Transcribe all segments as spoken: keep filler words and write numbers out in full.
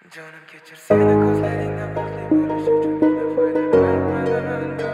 Canım keçir seni gözlerinden bakli buluş uchun yine foydalandım.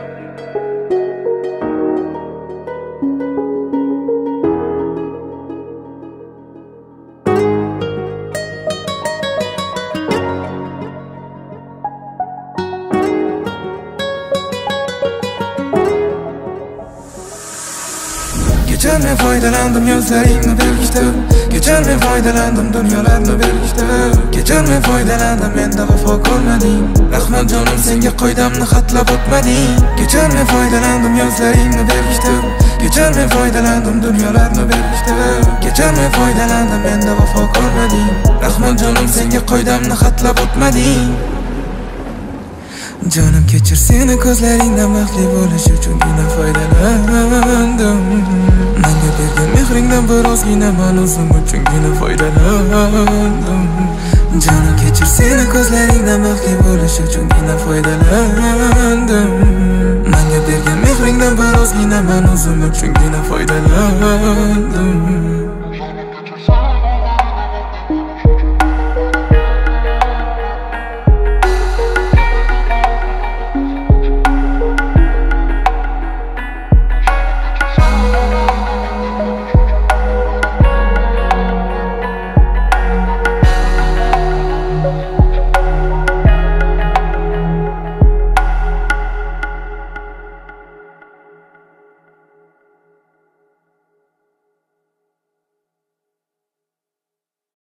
Geçenme faydalandım gözlerimle belgiştim. Geçenme faydalandım dünyalarını belgiştim. Geçenme faydalandım men de vafo ko'rmadim. Rahmat canım senga qo'ydamni xatlab o'tmading. Geçenme faydalandım gözlerimle belgiştim. Geçenme faydalandım dünyalarını belgiştim. Geçenme faydalandım men de vafo ko'rmadim. Rahmat canım senga qo'ydamni xatlab o'tmading. Canım keçir seni ko'zlaringdan baxtli bo'lish uchun yine foydalandim. Menga bergan mehringdan birozgina men o'zim uchun yine foydalandim. Canım keçir seni ko'zlaringdan baxtli bo'lish uchun yine foydalandim. Menga bergan mehringdan birozgina men o'zim uchun yine foydalandim.